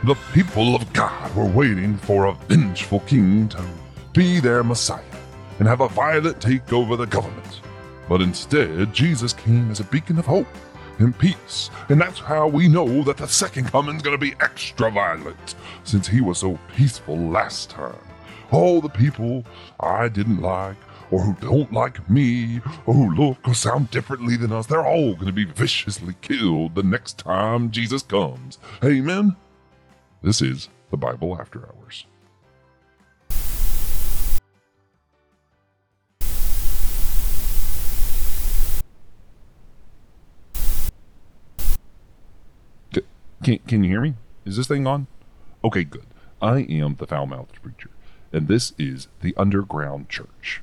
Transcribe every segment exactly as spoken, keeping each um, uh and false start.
The people of God were waiting for a vengeful king to be their Messiah and have a violent take over the government. But instead, Jesus came as a beacon of hope and peace, and that's how we know that the second coming's gonna be extra violent, since he was so peaceful last time. All the people I didn't like, or who don't like me, or who look or sound differently than us, they're all gonna be viciously killed the next time Jesus comes. Amen? This is the Bible After Hours. Can, can you hear me? Is this thing on? Okay, good. I am the foul-mouthed preacher, and this is the Underground Church.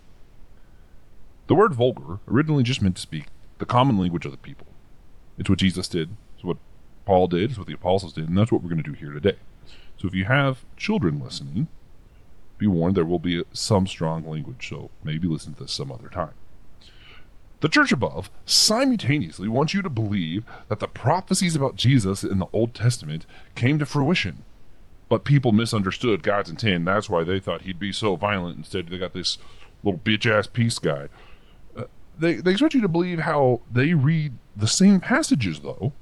The word vulgar originally just meant to speak the common language of the people. It's what Jesus did, it's what Paul did, it's what the apostles did, and that's what we're going to do here today. So if you have children listening, be warned there will be some strong language, so maybe listen to this some other time. The church above simultaneously wants you to believe that the prophecies about Jesus in the Old Testament came to fruition, but people misunderstood God's intent. That's why they thought he'd be so violent. Instead, they got this little bitch-ass peace guy. Uh, they, they expect you to believe how they read the same passages, though.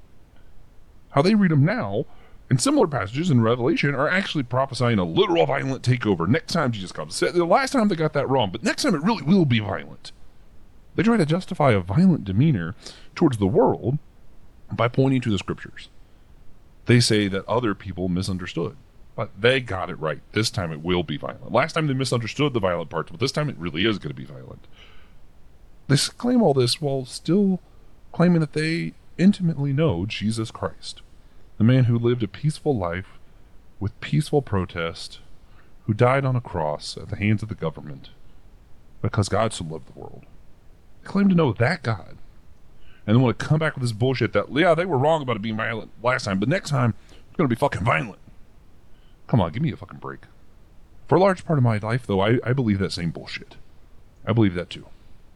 How they read them now, and similar passages in Revelation are actually prophesying a literal violent takeover next time Jesus comes. The last time they got that wrong, but next time it really will be violent. They try to justify a violent demeanor towards the world by pointing to the scriptures. They say that other people misunderstood, but they got it right. This time it will be violent. Last time they misunderstood the violent parts, but this time it really is going to be violent. They claim all this while still claiming that they intimately know Jesus Christ, the man who lived a peaceful life with peaceful protest, who died on a cross at the hands of the government because God so loved the world. They claim to know that God, and then want to come back with this bullshit that, yeah, they were wrong about it being violent last time, but next time it's going to be fucking violent. Come on, give me a fucking break. For a large part of my life, though, I, I believe that same bullshit. I believe that too.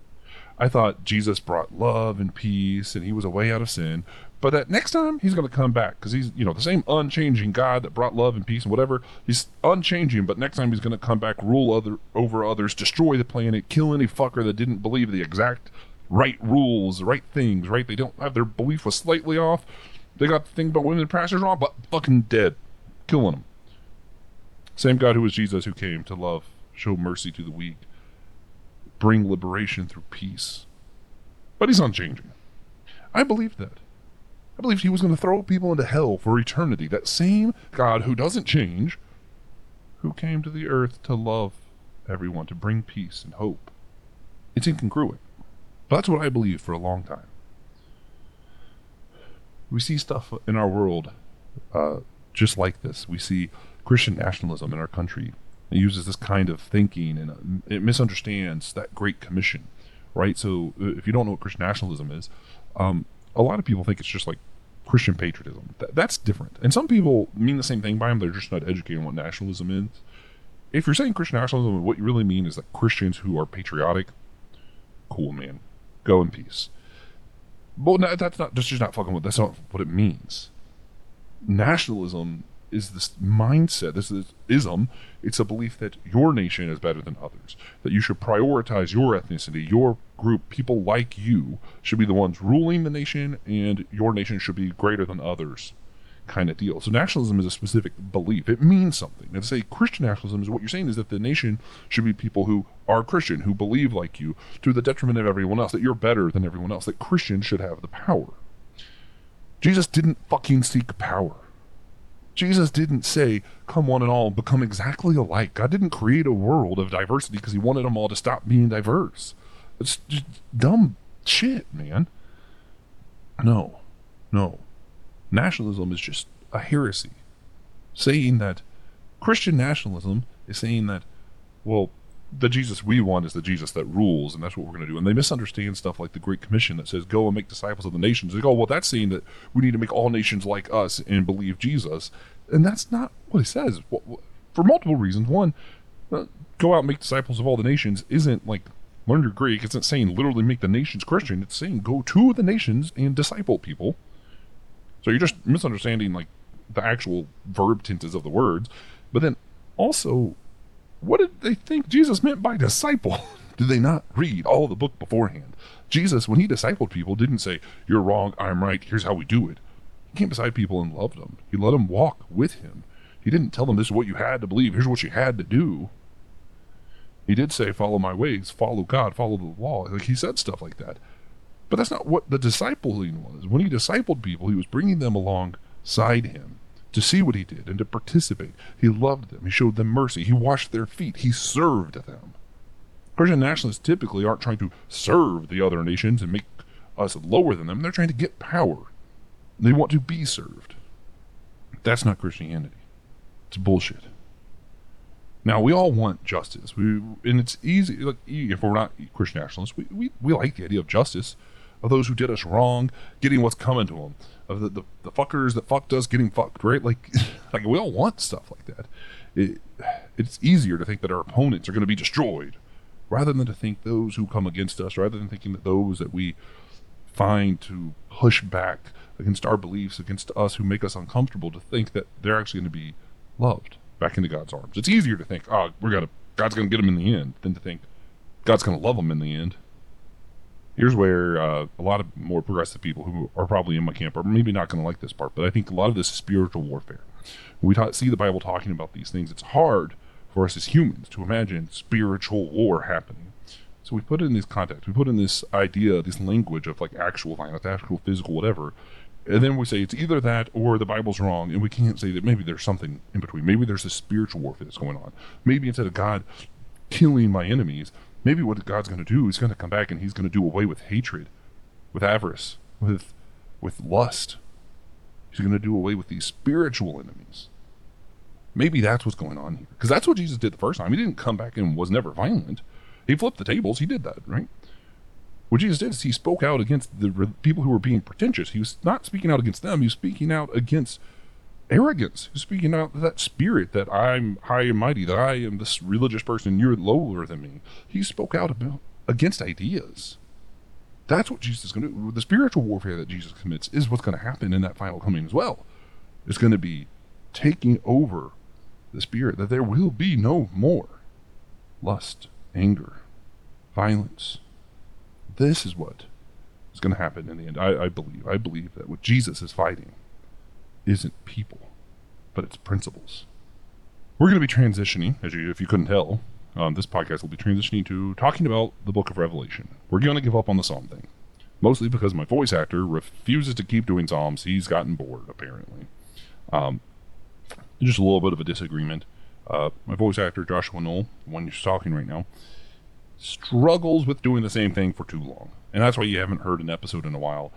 I thought Jesus brought love and peace, and he was a way out of sin, but that next time he's going to come back, because he's, you know, the same unchanging God that brought love and peace and whatever. He's unchanging, but next time he's going to come back, rule other over others, destroy the planet, kill any fucker that didn't believe the exact right rules, right things, right? They don't have their belief was slightly off. They got the thing about women and pastors wrong, but fucking dead. Killing them. Same God who was Jesus, who came to love, show mercy to the weak, bring liberation through peace. But he's unchanging. I believed that. I believed he was going to throw people into hell for eternity. That same God who doesn't change, who came to the earth to love everyone, to bring peace and hope. It's incongruent. But that's what I believed for a long time. We see stuff in our world uh, just like this. We see Christian nationalism in our country. It uses this kind of thinking, and uh, it misunderstands that Great Commission, right? So uh, if you don't know what Christian nationalism is, um, a lot of people think it's just like Christian patriotism. Th- that's different. And some people mean the same thing by them. They're just not educated on what nationalism is. If you're saying Christian nationalism, what you really mean is that Christians who are patriotic, cool, man, go in peace. Well, no, that's not, that's just not fucking what, that's not what it means. Nationalism is this mindset, this is ism. It's a belief that your nation is better than others, that you should prioritize your ethnicity, your group, people like you should be the ones ruling the nation, and your nation should be greater than others, kind of deal. So nationalism is a specific belief. It means something. And to say Christian nationalism is what you're saying is that the nation should be people who are Christian, who believe like you, to the detriment of everyone else, that you're better than everyone else, that Christians should have the power. Jesus didn't fucking seek power. Jesus didn't say, come one and all, become exactly alike. God didn't create a world of diversity because he wanted them all to stop being diverse. It's just dumb shit, man. No, no. Nationalism is just a heresy. Saying that Christian nationalism is saying that, well, the Jesus we want is the Jesus that rules, and that's what we're going to do. And they misunderstand stuff like the Great Commission that says, go and make disciples of the nations. They go, well, that's saying that we need to make all nations like us and believe Jesus. And that's not what it says. For multiple reasons. One, uh, go out and make disciples of all the nations isn't like learn your Greek. It's not saying literally make the nations Christian. It's saying go to the nations and disciple people. So you're just misunderstanding like the actual verb tenses of the words, but then also, what did they think Jesus meant by disciple? Did they not read all the book beforehand? Jesus, when he discipled people, didn't say, you're wrong, I'm right, here's how we do it. He came beside people and loved them. He let them walk with him. He didn't tell them this is what you had to believe, here's what you had to do. He did say, follow my ways, follow God, follow the law. Like, he said stuff like that. But that's not what the discipling was. When he discipled people, he was bringing them alongside him to see what he did and to participate. He loved them. He showed them mercy. He washed their feet. He served them. Christian nationalists typically aren't trying to serve the other nations and make us lower than them. They're trying to get power. They want to be served. That's not Christianity. It's bullshit. Now, we all want justice. We, and it's easy, like, if we're not Christian nationalists, we, we, we like the idea of justice, of those who did us wrong, getting what's coming to them, of the, the, the fuckers that fucked us getting fucked, right? Like, like we all want stuff like that. It, it's easier to think that our opponents are going to be destroyed, rather than to think those who come against us, rather than thinking that those that we find to push back against our beliefs, against us, who make us uncomfortable, to think that they're actually going to be loved back into God's arms. It's easier to think, oh, we're gonna, God's going to get them in the end, than to think God's going to love them in the end. Here's where uh, a lot of more progressive people who are probably in my camp are maybe not going to like this part, but I think a lot of this is spiritual warfare. When we ta- see the Bible talking about these things, it's hard for us as humans to imagine spiritual war happening. So we put it in this context, we put in this idea, this language of like actual violence, actual physical whatever, and then we say it's either that or the Bible's wrong, and we can't say that maybe there's something in between. Maybe there's a spiritual warfare that's going on. Maybe instead of God killing my enemies, maybe what God's going to do is going to come back and he's going to do away with hatred, with avarice, with with lust. He's going to do away with these spiritual enemies. Maybe that's what's going on here. Because that's what Jesus did the first time. He didn't come back and was never violent. He flipped the tables. He did that, right? What Jesus did is he spoke out against the re- people who were being pretentious. He was not speaking out against them. He was speaking out against arrogance. He was speaking out that spirit that I'm high and mighty, that I am this religious person, you're lower than me. He spoke out about against ideas. That's what Jesus is going to do. The spiritual warfare that Jesus commits is what's going to happen in that final coming as well. It's going to be taking over the spirit, that there will be no more lust, anger, violence. This is what is going to happen in the end. I, I believe. I believe that what Jesus is fighting isn't people, but it's principles. We're going to be transitioning, as you, if you couldn't tell, um, this podcast will be transitioning to talking about the book of Revelation. We're going to give up on the Psalm thing, mostly because my voice actor refuses to keep doing Psalms. He's gotten bored, apparently. Um, just a little bit of a disagreement. Uh, my voice actor, Joshua Knoll, the one who's talking right now, struggles with doing the same thing for too long. And that's why you haven't heard an episode in a while.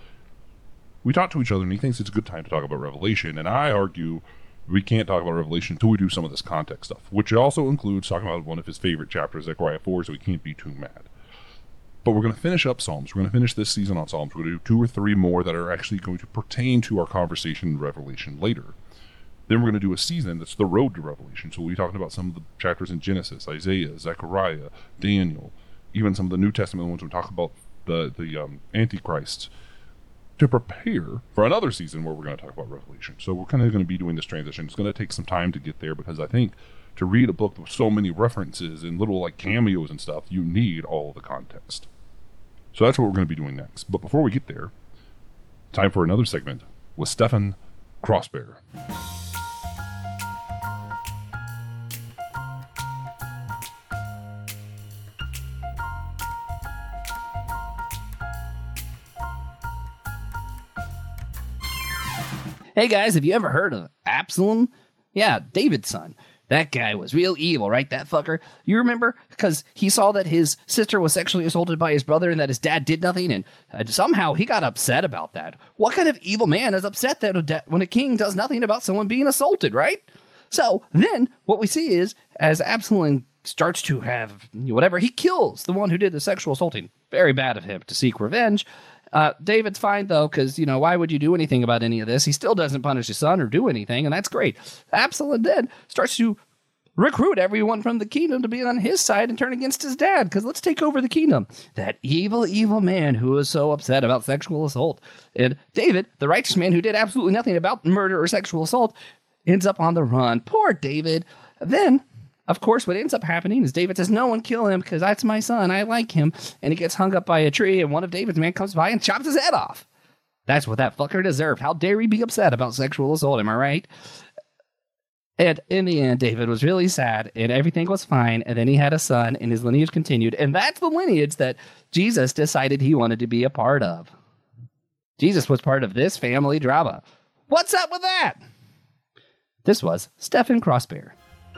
We talk to each other and he thinks it's a good time to talk about Revelation. And I argue we can't talk about Revelation until we do some of this context stuff, which also includes talking about one of his favorite chapters, Zechariah four, so we can't be too mad. But we're going to finish up Psalms. We're going to finish this season on Psalms. We're going to do two or three more that are actually going to pertain to our conversation in Revelation later. Then we're going to do a season that's the road to Revelation. So we'll be talking about some of the chapters in Genesis, Isaiah, Zechariah, Daniel, even some of the New Testament ones we talk about the, the um, Antichrist, to prepare for another season where we're going to talk about Revelation. So we're kind of going to be doing this transition. It's going to take some time to get there, because I think to read a book with so many references and little like cameos and stuff, you need all the context. So that's what we're going to be doing next. But before we get there, time for another segment with Stefan Crossbear. Hey guys, have you ever heard of Absalom? Yeah, David's son. That guy was real evil, right? That fucker. You remember? Because he saw that his sister was sexually assaulted by his brother and that his dad did nothing, and uh, somehow he got upset about that. What kind of evil man is upset that a da- when a king does nothing about someone being assaulted, right? So then what we see is, as Absalom starts to have whatever, he kills the one who did the sexual assaulting. Very bad of him to seek revenge. Uh, David's fine, though, because, you know, why would you do anything about any of this? He still doesn't punish his son or do anything, and that's great. Absalom then starts to recruit everyone from the kingdom to be on his side and turn against his dad, because let's take over the kingdom. That evil, evil man who was so upset about sexual assault. And David, the righteous man who did absolutely nothing about murder or sexual assault, ends up on the run. Poor David. Then, of course, what ends up happening is David says, no one kill him because that's my son. I like him. And he gets hung up by a tree, and one of David's men comes by and chops his head off. That's what that fucker deserved. How dare he be upset about sexual assault? Am I right? And in the end, David was really sad, and everything was fine. And then he had a son, and his lineage continued. And that's the lineage that Jesus decided he wanted to be a part of. Jesus was part of this family drama. What's up with that? This was Stephen Crossbear.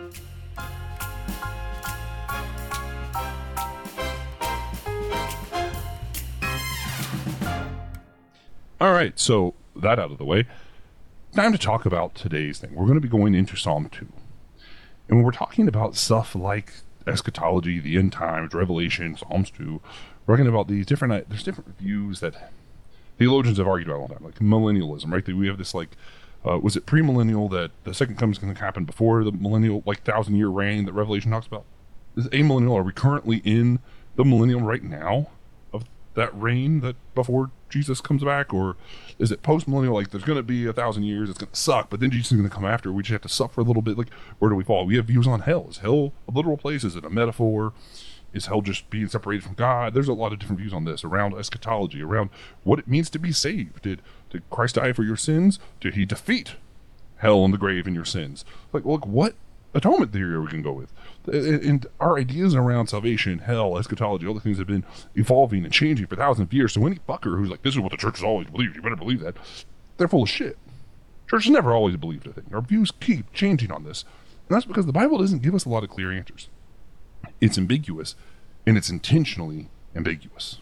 All right, so that out of the way, time to talk about today's thing. We're going to be going into Psalm two. And when we're talking about stuff like eschatology, the end times, Revelation, Psalms two, we're talking about these different, there's different views that theologians have argued about all the time, like millennialism, right? That we have this like, uh, was it premillennial that the second coming is going to happen before the millennial, like thousand year reign that Revelation talks about? Is amillennial, are we currently in the millennium right now of that reign that before Jesus comes back? Or is it post-millennial, like there's going to be a thousand years, it's going to suck, but then Jesus is going to come after, we just have to suffer a little bit? Like, where do we fall? We have views on hell. Is hell a literal place? Is it a metaphor? Is hell just being separated from God? There's a lot of different views on this, around eschatology, around what it means to be saved. Did, did Christ die for your sins? Did he defeat hell and the grave and your sins? Like, look, what atonement theory are we going to go with? And our ideas around salvation, hell, eschatology, all the things have been evolving and changing for thousands of years. So any fucker who's like, this is what the church has always believed, you better believe that, they're full of shit. Church has never always believed a thing. Our views keep changing on this. And that's because the Bible doesn't give us a lot of clear answers. It's ambiguous, and it's intentionally ambiguous.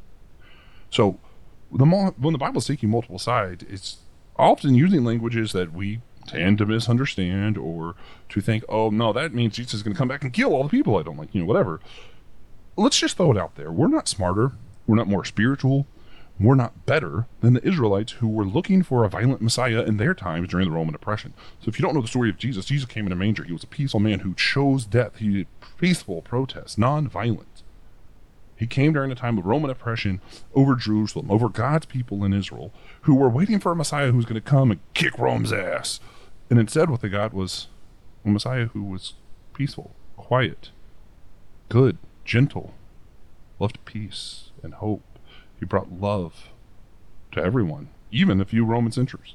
So the mo- when the Bible's taking multiple sides, it's often using languages that we tend to misunderstand, or to think, oh no, that means Jesus is going to come back and kill all the people I don't like, you know, whatever. Let's just throw it out there. We're not smarter. We're not more spiritual. We're not better than the Israelites who were looking for a violent Messiah in their times during the Roman oppression. So if you don't know the story of Jesus, Jesus came in a manger. He was a peaceful man who chose death. He did peaceful protest, non-violent. He came during a time of Roman oppression over Jerusalem, over God's people in Israel, who were waiting for a Messiah who was going to come and kick Rome's ass. And instead what they got was a Messiah who was peaceful, quiet, good, gentle, loved peace and hope. He brought love to everyone, even a few Roman censors.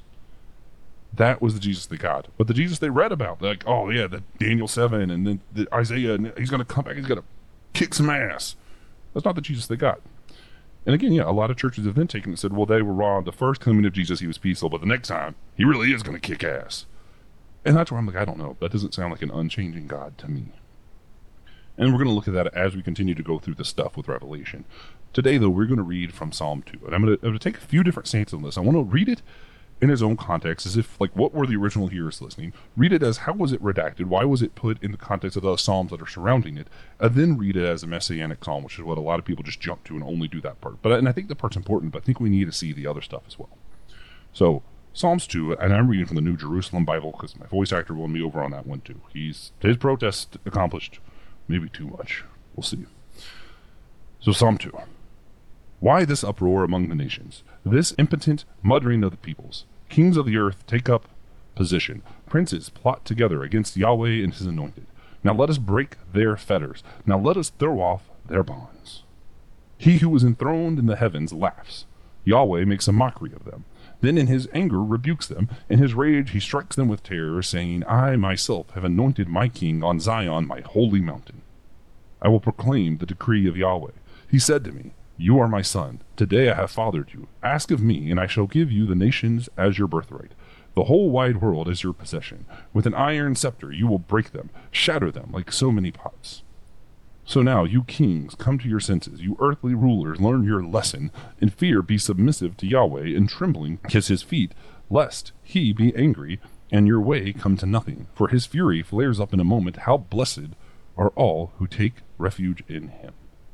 That was the Jesus they got. But the Jesus they read about, like, oh yeah, the Daniel seven and then the Isaiah, and he's going to come back, he's going to kick some ass. That's not the Jesus they got. And again, yeah, a lot of churches have then taken and said, well, they were wrong. The first coming of Jesus, he was peaceful, but the next time, he really is going to kick ass. And that's where I'm like, I don't know. That doesn't sound like an unchanging God to me. And we're going to look at that as we continue to go through the stuff with Revelation. Today, though, we're going to read from Psalm two. And I'm going to, I'm going to take a few different stances on this. I want to read it in its own context, as if, like, what were the original hearers listening? Read it as, how was it redacted? Why was it put in the context of the psalms that are surrounding it? And then read it as a messianic psalm, which is what a lot of people just jump to and only do that part. But and I think the part's important, but I think we need to see the other stuff as well. So, Psalms two, and I'm reading from the New Jerusalem Bible, because my voice actor will be over on that one too. He's his protest accomplished, maybe too much. We'll see. So, Psalm two. Why this uproar among the nations? This impotent muttering of the peoples. Kings of the earth take up position. Princes plot together against Yahweh and his anointed. Now let us break their fetters. Now let us throw off their bonds. He who is enthroned in the heavens laughs. Yahweh makes a mockery of them. Then in his anger rebukes them. In his rage he strikes them with terror, saying, I myself have anointed my king on Zion, my holy mountain. I will proclaim the decree of Yahweh. He said to me, You are my son. Today I have fathered you. Ask of me, and I shall give you the nations as your birthright. The whole wide world is your possession. With an iron scepter you will break them, shatter them like so many pots. So now, you kings, come to your senses. You earthly rulers, learn your lesson. In fear be submissive to Yahweh. In trembling kiss his feet, lest he be angry, and your way come to nothing. For his fury flares up in a moment. How blessed are all who take refuge in him.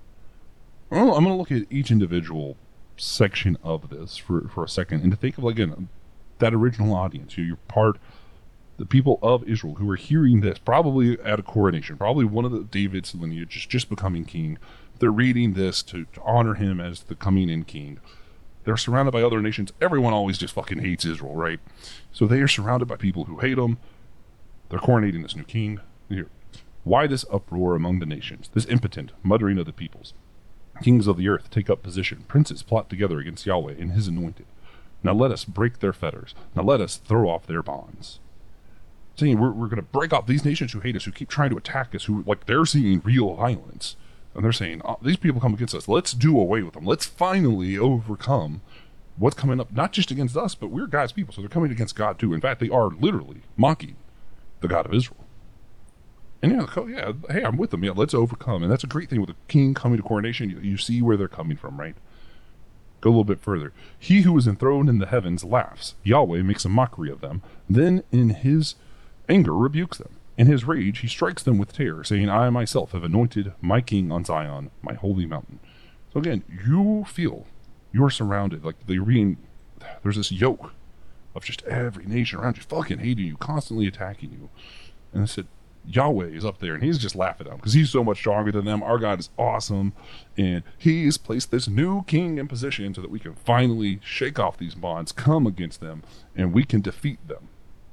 Well, I'm going to look at each individual section of this for, for a second, and to think of, again, that original audience. You're part The people of Israel who are hearing this, probably at a coronation, probably one of the David's lineage just, just becoming king, they're reading this to, to honor him as the coming in king. They're surrounded by other nations. Everyone always just fucking hates Israel, right? So they are surrounded by people who hate them. They're coronating this new king. Here. Why this uproar among the nations, this impotent muttering of the peoples? Kings of the earth take up position. Princes plot together against Yahweh and his anointed. Now let us break their fetters. Now let us throw off their bonds. Saying we're, we're going to break off these nations who hate us, who keep trying to attack us, who, like, they're seeing real violence. And they're saying, oh, these people come against us. Let's do away with them. Let's finally overcome what's coming up, not just against us, but we're God's people. So they're coming against God too. In fact, they are literally mocking the God of Israel. And yeah, like, oh, yeah, hey, I'm with them. Yeah, let's overcome. And that's a great thing with a king coming to coronation. You, you see where they're coming from, right? Go a little bit further. He who is enthroned in the heavens laughs. Yahweh makes a mockery of them. Then in his anger rebukes them. In his rage, he strikes them with terror, saying, I myself have anointed my king on Zion, my holy mountain. So again, you feel you're surrounded, like they're being, there's this yoke of just every nation around you fucking hating you, constantly attacking you. And I said, Yahweh is up there, and he's just laughing at them because he's so much stronger than them. Our God is awesome, and he's placed this new king in position so that we can finally shake off these bonds, come against them, and we can defeat them.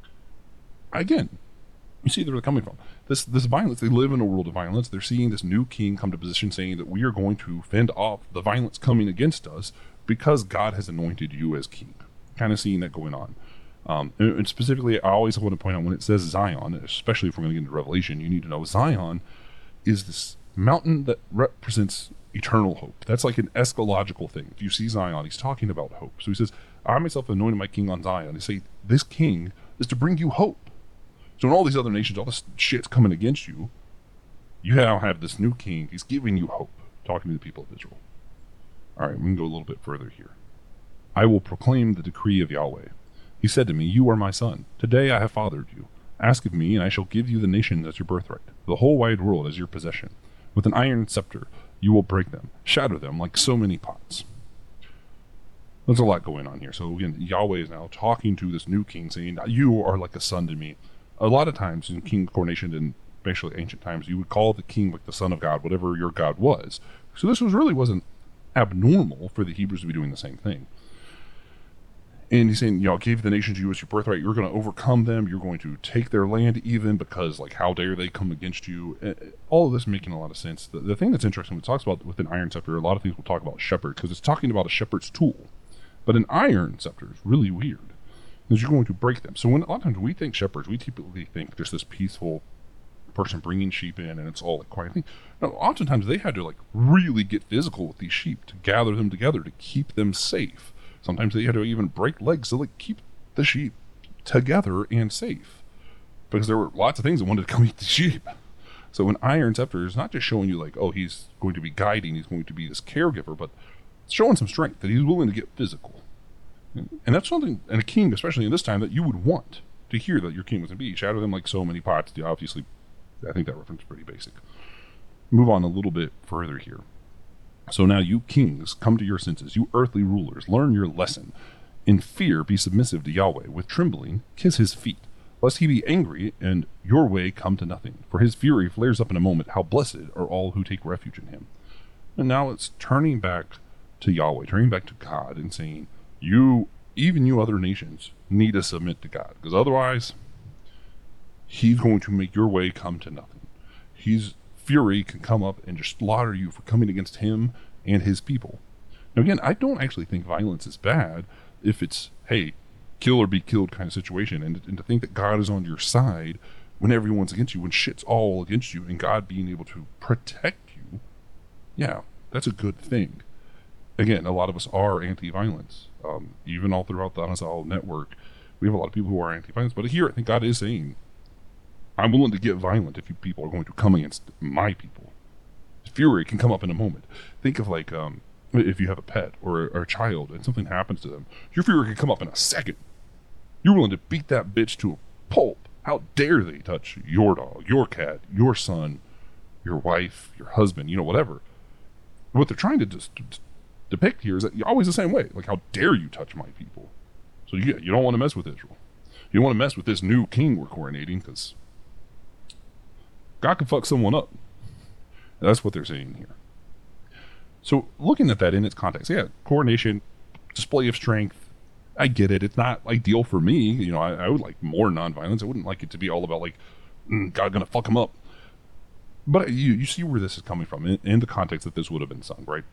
Again, you see where they're coming from. This this violence, they live in a world of violence. They're seeing this new king come to position saying that we are going to fend off the violence coming against us because God has anointed you as king. Kind of seeing that going on. Um, and, and specifically, I always want to point out when it says Zion, especially if we're going to get into Revelation, you need to know Zion is this mountain that represents eternal hope. That's like an eschatological thing. If you see Zion, he's talking about hope. So he says, I myself anointed my king on Zion. They say, this king is to bring you hope. So in all these other nations, all this shit's coming against you, you now have this new king. He's giving you hope, talking to the people of Israel. All right, we can go a little bit further here. I will proclaim the decree of Yahweh. He said to me, you are my son. Today I have fathered you. Ask of me, and I shall give you the nations as your birthright, the whole wide world as your possession. With an iron scepter you will break them, shatter them like so many pots. There's a lot going on here. So again, Yahweh is now talking to this new king, saying, you are like a son to me. A lot of times in king coronation, and especially ancient times, you would call the king like the son of God, whatever your God was. So this was really wasn't abnormal for the Hebrews to be doing the same thing. And he's saying, you know, I gave the nations you as your birthright. You're going to overcome them. You're going to take their land even because, like, how dare they come against you? All of this making a lot of sense. The, the thing that's interesting, when it talks about with an iron scepter, a lot of things we'll talk about shepherd because it's talking about a shepherd's tool. But an iron scepter is really weird. Because you're going to break them. So when a lot of times we think shepherds, we typically think just this peaceful person bringing sheep in and it's all like quiet thing. No, oftentimes they had to like really get physical with these sheep to gather them together to keep them safe. Sometimes they had to even break legs to like keep the sheep together and safe. Because there were lots of things that wanted to come eat the sheep. So an iron scepter is not just showing you like, oh, he's going to be guiding, he's going to be this caregiver, but it's showing some strength that he's willing to get physical. And that's something, and a king, especially in this time, that you would want to hear that your king was going to be. Shatter them like so many pots. Obviously, I think that reference is pretty basic. Move on a little bit further here. So now you kings, come to your senses. You earthly rulers, learn your lesson. In fear, be submissive to Yahweh. With trembling, kiss his feet, lest he be angry and your way come to nothing. For his fury flares up in a moment. How blessed are all who take refuge in him. And now it's turning back to Yahweh, turning back to God and saying, You, even you other nations, need to submit to God. Because otherwise, he's going to make your way come to nothing. His fury can come up and just slaughter you for coming against him and his people. Now again, I don't actually think violence is bad if it's, hey, kill or be killed kind of situation. And, and to think that God is on your side when everyone's against you, when shit's all against you, and God being able to protect you, yeah, that's a good thing. Again, a lot of us are anti-violence. Um, even all throughout the Anazal network, we have a lot of people who are anti-violence. But here, I think God is saying, I'm willing to get violent if you people are going to come against my people. Fury can come up in a moment. Think of like, um, if you have a pet or, or a child and something happens to them, your fury can come up in a second. You're willing to beat that bitch to a pulp. How dare they touch your dog, your cat, your son, your wife, your husband, you know, whatever. What they're trying to just depict here is that you're always the same way. Like, how dare you touch my people? So you, you don't want to mess with Israel. You don't want to mess with this new king we're coronating because God can fuck someone up. That's what they're saying here. So looking at that in its context, yeah, coronation, display of strength, I get it. It's not ideal for me. You know, I, I would like more nonviolence. I wouldn't like it to be all about like, mm, God gonna fuck him up. But you you see where this is coming from in, in the context that this would have been sung, right?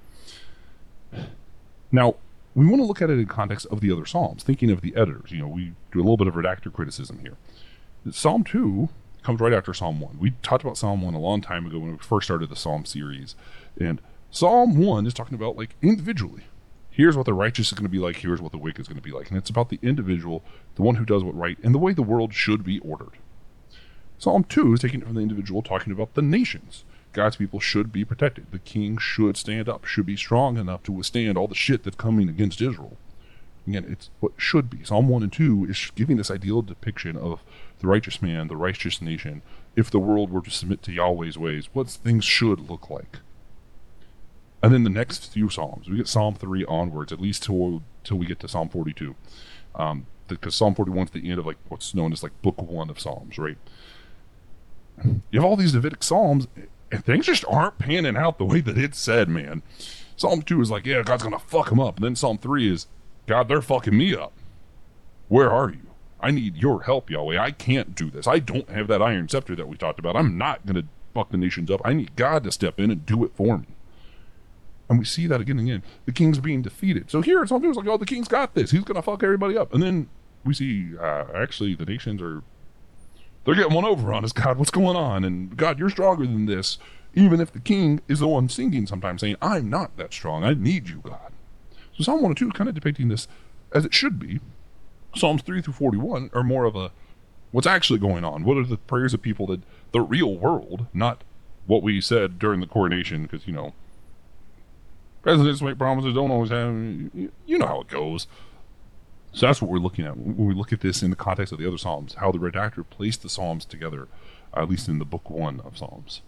Now, we want to look at it in context of the other Psalms, thinking of the editors. You know, we do a little bit of redactor criticism here. Psalm two comes right after Psalm one. We talked about Psalm one a long time ago when we first started the Psalm series. And Psalm one is talking about, like, individually. Here's what the righteous is going to be like. Here's what the wicked is going to be like. And it's about the individual, the one who does what right, and the way the world should be ordered. Psalm two is taking it from the individual, talking about the nations. God's people should be protected. The king should stand up, should be strong enough to withstand all the shit that's coming against Israel. Again, it's what should be. Psalm one and two is giving this ideal depiction of the righteous man, the righteous nation. If the world were to submit to Yahweh's ways, what things should look like. And then the next few Psalms, we get Psalm three onwards, at least till, till we get to Psalm forty-two. Um, because Psalm forty-one is the end of like what's known as like book one of Psalms, right? You have all these Davidic Psalms, and things just aren't panning out the way that it's said, man. Psalm two is like, yeah, God's going to fuck them up. And then Psalm three is, God, they're fucking me up. Where are you? I need your help, Yahweh. I can't do this. I don't have that iron scepter that we talked about. I'm not going to fuck the nations up. I need God to step in and do it for me. And we see that again and again. The king's being defeated. So here, Psalm two is like, oh, the king's got this. He's going to fuck everybody up. And then we see, uh, actually, the nations are, they're getting one over on us. God, what's going on? And God, you're stronger than this. Even if the king is the one singing sometimes, saying, I'm not that strong. I need you, God. So Psalm one and two is kind of depicting this as it should be. Psalms three through forty-one are more of a, what's actually going on? What are the prayers of people that, the real world, not what we said during the coronation, because, you know, presidents make promises, don't always have, you know how it goes. So that's what we're looking at when we look at this in the context of the other Psalms, how the redactor placed the Psalms together, at least in the book one of Psalms.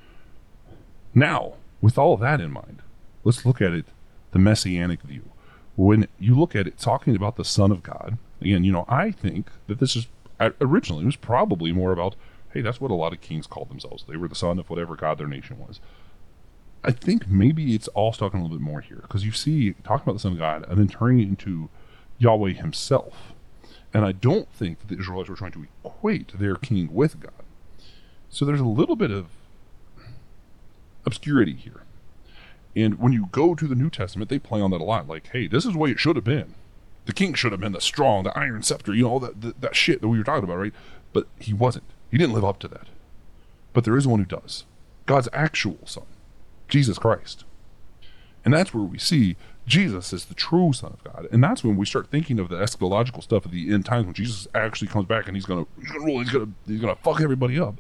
Now, with all of that in mind, let's look at it, the messianic view. When you look at it talking about the Son of God, again, you know, I think that this is, originally, it was probably more about, hey, that's what a lot of kings called themselves. They were the son of whatever God their nation was. I think maybe it's all talking a little bit more here, because you see, talking about the Son of God, and then turning it into Yahweh himself. And I don't think that the Israelites were trying to equate their king with God. So there's a little bit of obscurity here. And when you go to the New Testament, they play on that a lot. Like, hey, this is the way it should have been. The king should have been the strong, the iron scepter, you know, all that, that, that shit that we were talking about, right? But he wasn't. He didn't live up to that. But there is one who does. God's actual son, Jesus Christ. And that's where we see Jesus is the true Son of God. And that's when we start thinking of the eschatological stuff of the end times, when Jesus actually comes back and he's gonna he's gonna rule, he's gonna he's gonna fuck everybody up.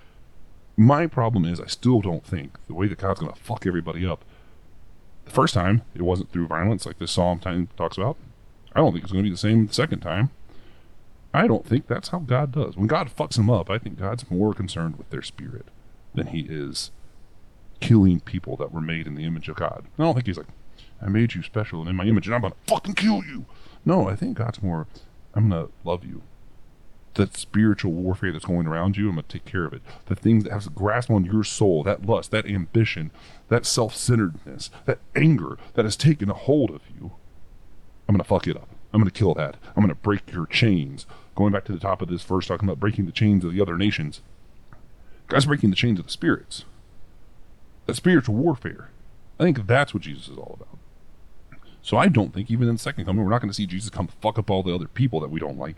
My problem is I still don't think the way that God's gonna fuck everybody up, the first time it wasn't through violence like this Psalm time talks about. I don't think it's gonna be the same the second time. I don't think that's how God does. When God fucks them up, I think God's more concerned with their spirit than he is killing people that were made in the image of God. I don't think he's like, I made you special and in my image and I'm going to fucking kill you. No, I think God's more, I'm going to love you. That spiritual warfare that's going around you, I'm going to take care of it. The things that have a grasp on your soul, that lust, that ambition, that self-centeredness, that anger that has taken a hold of you, I'm going to fuck it up. I'm going to kill that. I'm going to break your chains. Going back to the top of this verse, talking about breaking the chains of the other nations. God's breaking the chains of the spirits. That spiritual warfare. I think that's what Jesus is all about. So I don't think even in the second coming, we're not going to see Jesus come fuck up all the other people that we don't like.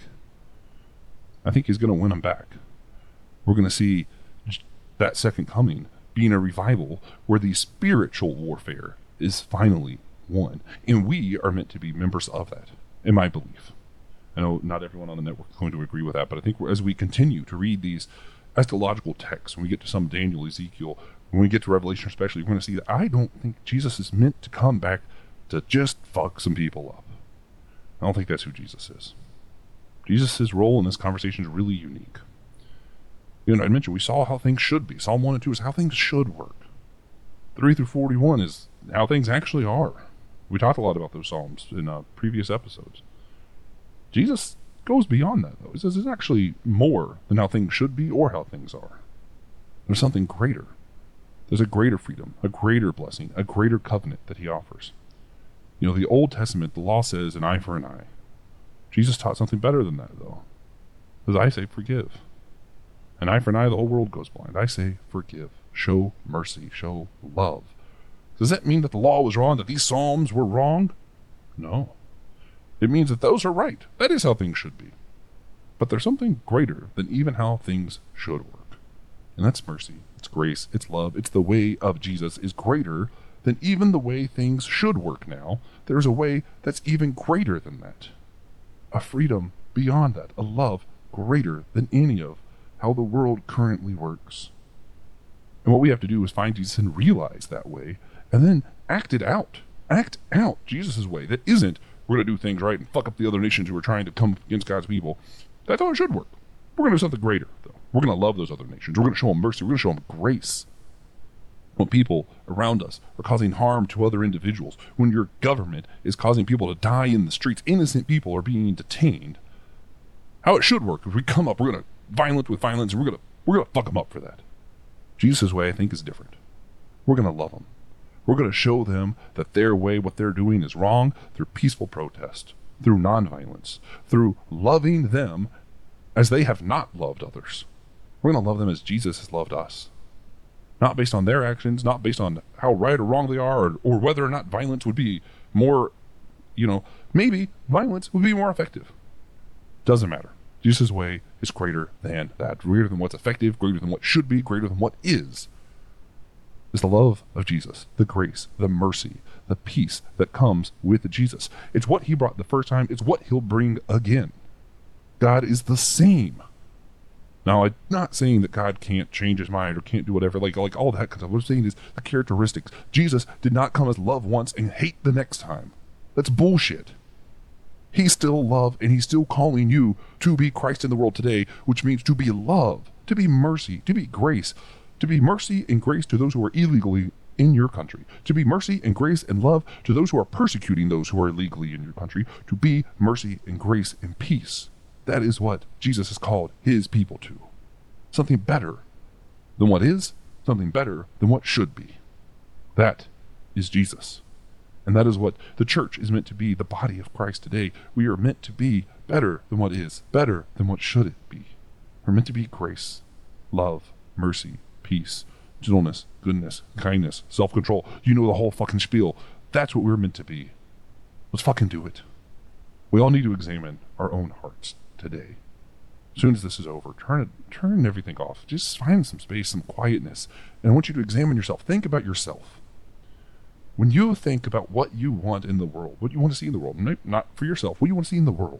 I think he's going to win them back. We're going to see that second coming being a revival where the spiritual warfare is finally won. And we are meant to be members of that, in my belief. I know not everyone on the network is going to agree with that, but I think as we continue to read these eschatological texts, when we get to some Daniel, Ezekiel, when we get to Revelation especially, we're going to see that I don't think Jesus is meant to come back to just fuck some people up. I don't think that's who Jesus is. Jesus' role in this conversation is really unique. You know, I mentioned we saw how things should be. Psalm one and two is how things should work. three through forty-one is how things actually are. We talked a lot about those Psalms in uh, previous episodes. Jesus goes beyond that, though. He says it's actually more than how things should be or how things are. There's something greater. There's a greater freedom, a greater blessing, a greater covenant that he offers. You know, the Old Testament, the law says an eye for an eye. Jesus taught something better than that, though. Because I say forgive. An eye for an eye, the whole world goes blind. I say forgive. Show mercy. Show love. Does that mean that the law was wrong, that these psalms were wrong? No. It means that those are right. That is how things should be. But there's something greater than even how things should work. And that's mercy. It's grace. It's love. It's the way of Jesus is greater than even the way things should work now. There's a way that's even greater than that. A freedom beyond that. A love greater than any of how the world currently works. And what we have to do is find Jesus and realize that way, and then act it out. Act out Jesus' way. That isn't, we're going to do things right and fuck up the other nations who are trying to come against God's people. That's how it should work. We're going to do something greater, though. We're going to love those other nations. We're going to show them mercy. We're going to show them grace. When people around us are causing harm to other individuals, when your government is causing people to die in the streets, innocent people are being detained, how it should work is we come up, we're going to violence with violence, and we're going to we're going to fuck them up for that. Jesus' way, I think, is different. We're going to love them. We're going to show them that their way, what they're doing is wrong, through peaceful protest, through nonviolence, through loving them as they have not loved others. We're going to love them as Jesus has loved us. Not based on their actions, not based on how right or wrong they are, or, or whether or not violence would be more, you know, maybe violence would be more effective. Doesn't matter. Jesus' way is greater than that. Greater than what's effective, greater than what should be, greater than what is. It's the love of Jesus, the grace, the mercy, the peace that comes with Jesus. It's what he brought the first time. It's what he'll bring again. God is the same. Now, I'm not saying that God can't change his mind or can't do whatever, like, like all that kind of stuff. What I'm saying is the characteristics. Jesus did not come as love once and hate the next time. That's bullshit. He's still love, and he's still calling you to be Christ in the world today, which means to be love, to be mercy, to be grace, to be mercy and grace to those who are illegally in your country, to be mercy and grace and love to those who are persecuting those who are illegally in your country, to be mercy and grace and peace. That is what Jesus has called his people to. Something better than what is, something better than what should be. That is Jesus. And that is what the church is meant to be, the body of Christ today. We are meant to be better than what is, better than what should it be. We're meant to be grace, love, mercy, peace, gentleness, goodness, kindness, self-control. You know the whole fucking spiel. That's what we're meant to be. Let's fucking do it. We all need to examine our own hearts today. As soon as this is over, turn it, turn everything off. Just find some space, some quietness. And I want you to examine yourself. Think about yourself. When you think about what you want in the world, what you want to see in the world, not for yourself, what you want to see in the world,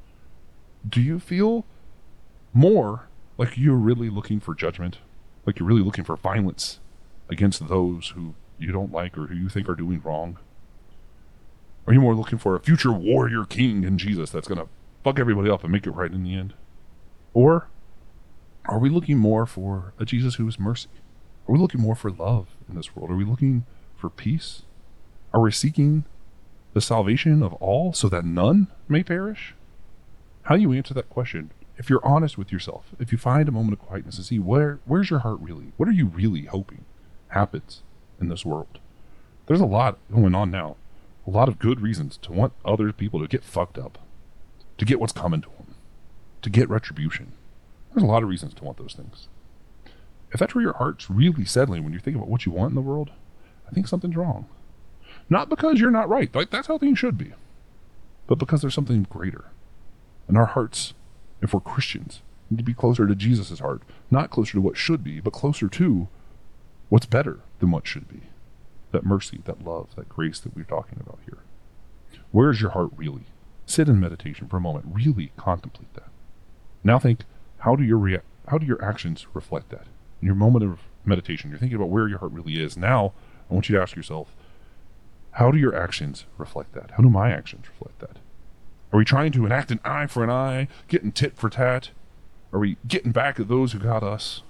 do you feel more like you're really looking for judgment? Like you're really looking for violence against those who you don't like or who you think are doing wrong? Are you more looking for a future warrior king in Jesus that's going to fuck everybody up and make it right in the end? Or are we looking more for a Jesus who is mercy? Are we looking more for love in this world? Are we looking for peace? Are we seeking the salvation of all so that none may perish? How do you answer that question? If you're honest with yourself, if you find a moment of quietness and see where where's your heart really? What are you really hoping happens in this world? There's a lot going on now. A lot of good reasons to want other people to get fucked up, to get what's coming to them, to get retribution. There's a lot of reasons to want those things. If that's where your heart's really settling when you think about what you want in the world, I think something's wrong. Not because you're not right, like that's how things should be, but because there's something greater. And our hearts, if we're Christians, need to be closer to Jesus' heart, not closer to what should be, but closer to what's better than what should be. That mercy, that love, that grace that we're talking about here. Where's your heart really? Sit in meditation for a moment. Really contemplate that. Now think, how do your rea- how do your actions reflect that? In your moment of meditation, you're thinking about where your heart really is. Now, I want you to ask yourself, how do your actions reflect that? How do my actions reflect that? Are we trying to enact an eye for an eye, getting tit for tat? Are we getting back at those who got us?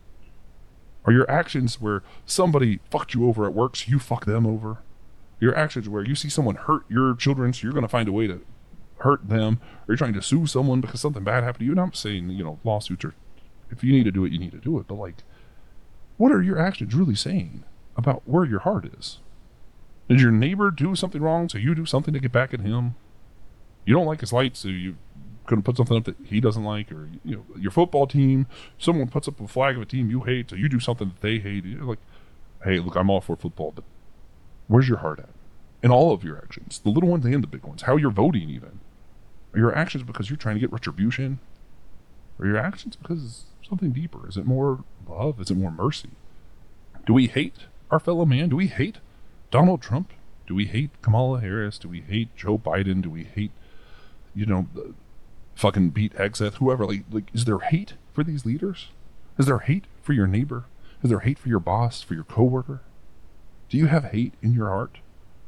Are your actions where somebody fucked you over at work, so you fuck them over? Your actions where you see someone hurt your children, so you're going to find a way to hurt them, or you're trying to sue someone because something bad happened to you. And I'm saying, you know, lawsuits are, if you need to do it, you need to do it. But like, what are your actions really saying about where your heart is? Did your neighbor do something wrong, so you do something to get back at him? You don't like his lights, so you couldn't put something up that he doesn't like, or you know, your football team, someone puts up a flag of a team you hate, so you do something that they hate. You're like, hey, look, I'm all for football, but where's your heart at? In all of your actions, the little ones and the big ones, how you're voting even. Are your actions because you're trying to get retribution? Or your actions because something deeper? Is it more love? Is it more mercy? Do we hate our fellow man? Do we hate Donald Trump? Do we hate Kamala Harris? Do we hate Joe Biden? Do we hate, you know, the fucking Pete Hegseth, whoever? Like, like, is there hate for these leaders? Is there hate for your neighbor? Is there hate for your boss, for your coworker? Do you have hate in your heart?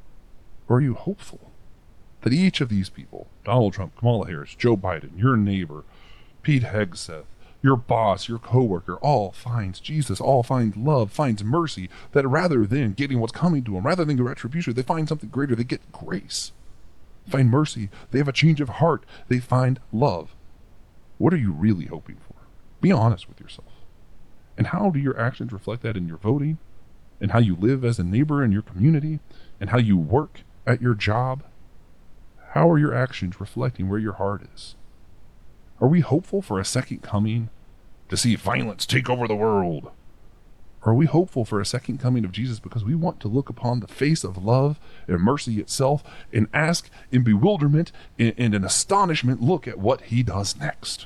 Or are you hopeful that each of these people, Donald Trump, Kamala Harris, Joe Biden, your neighbor, Pete Hegseth, your boss, your coworker, all finds Jesus, all finds love, finds mercy, that rather than getting what's coming to them, rather than retribution, they find something greater. They get grace, find mercy. They have a change of heart. They find love. What are you really hoping for? Be honest with yourself. And how do your actions reflect that in your voting, and how you live as a neighbor in your community, and how you work at your job? How are your actions reflecting where your heart is? Are we hopeful for a second coming to see violence take over the world? Or are we hopeful for a second coming of Jesus because we want to look upon the face of love and mercy itself and ask in bewilderment and, and an astonishment, look at what he does next?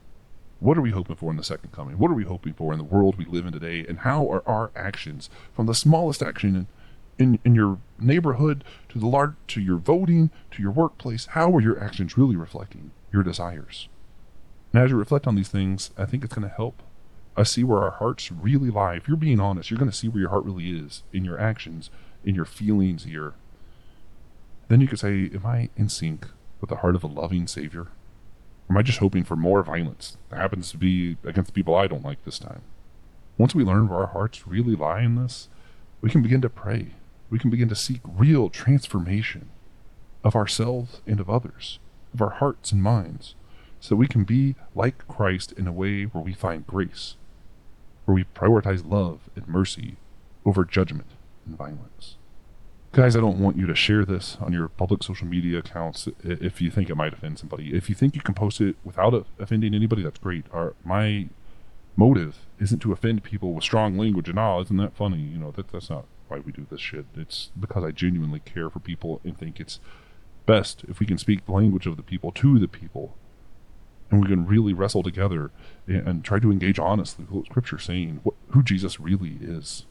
What are we hoping for in the second coming? What are we hoping for in the world we live in today? And how are our actions, from the smallest action in, in, in your neighborhood to the large, to your voting, to your workplace, how are your actions really reflecting your desires? And as you reflect on these things, I think it's going to help us see where our hearts really lie. If you're being honest, you're going to see where your heart really is in your actions, in your feelings here. Then you could say, am I in sync with the heart of a loving Savior? Or am I just hoping for more violence that happens to be against the people I don't like this time? Once we learn where our hearts really lie in this, we can begin to pray. We can begin to seek real transformation of ourselves and of others, of our hearts and minds, so we can be like Christ in a way where we find grace, where we prioritize love and mercy over judgment and violence. Guys, I don't want you to share this on your public social media accounts if you think it might offend somebody. If you think you can post it without offending anybody, that's great. Our, my motive isn't to offend people with strong language and, oh, isn't that funny? You know, that that's not why we do this shit. It's because I genuinely care for people and think it's best if we can speak the language of the people to the people. And we can really wrestle together and, and try to engage honestly with what Scripture's saying, what, who Jesus really is.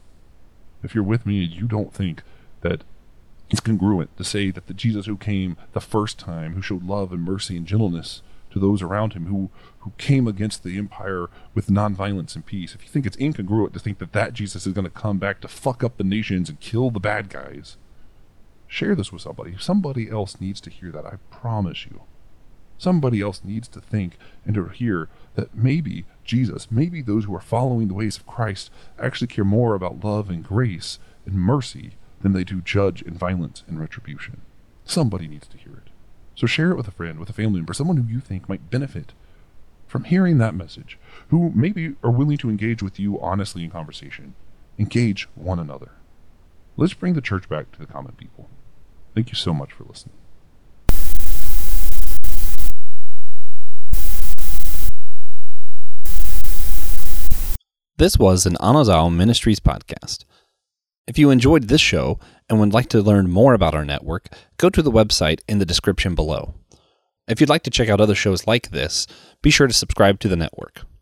If you're with me and you don't think that it's congruent to say that the Jesus who came the first time, who showed love and mercy and gentleness to those around him, who, who came against the empire with nonviolence and peace, if you think it's incongruent to think that that Jesus is going to come back to fuck up the nations and kill the bad guys, share this with somebody. Somebody else needs to hear that, I promise you. Somebody else needs to think and to hear that maybe Jesus, maybe those who are following the ways of Christ actually care more about love and grace and mercy than they do judge and violence and retribution. Somebody needs to hear it. So share it with a friend, with a family member, someone who you think might benefit from hearing that message, who maybe are willing to engage with you honestly in conversation. Engage one another. Let's bring the church back to the common people. Thank you so much for listening. This was an Anazao Ministries podcast. If you enjoyed this show and would like to learn more about our network, go to the website in the description below. If you'd like to check out other shows like this, be sure to subscribe to the network.